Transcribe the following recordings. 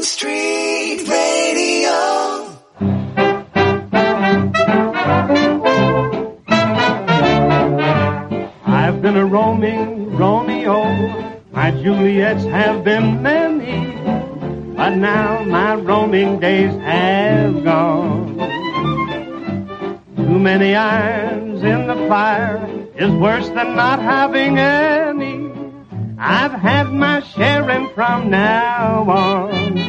Street Radio. I've been a roaming Romeo, my Juliets have been many, but now my roaming days have gone. Too many irons in the fire is worse than not having any. I've had my share and from now on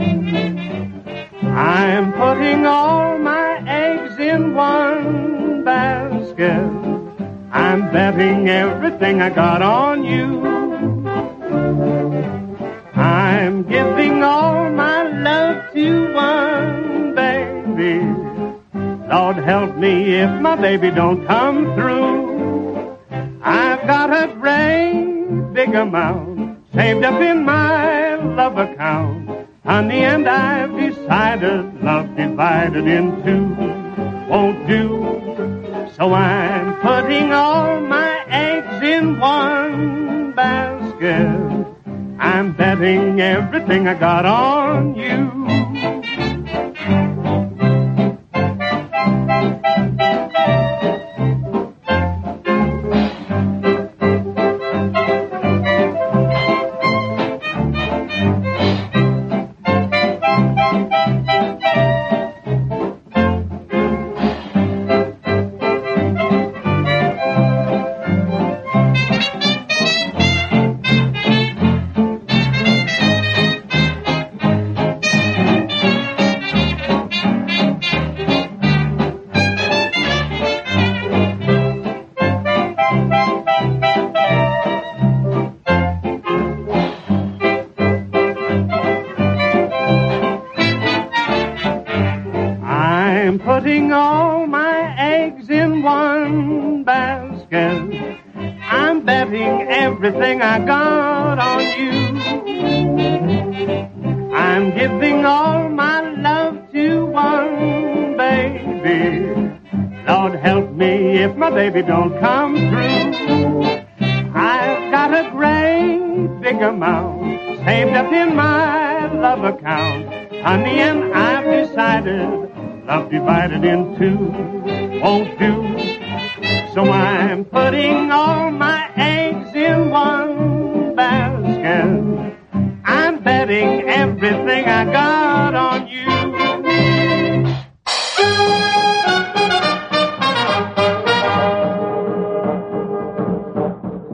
I'm putting all my eggs in one basket. I'm betting everything I got on you. I'm giving all my love to one baby. Lord help me if my baby don't come through. I've got a great big amount saved up in my love account, honey, and I've decided love divided in two won't do. So I'm putting all my eggs in one basket. I'm betting everything I got on you. I'm putting all my eggs in one basket. I'm betting everything I got on you. I'm giving all my love to one baby. Lord help me if my baby don't come through. I've got a great big amount saved up in my love account, honey, and I've decided love divided in two won't do. So I'm putting all my eggs in one basket. I'm betting everything I got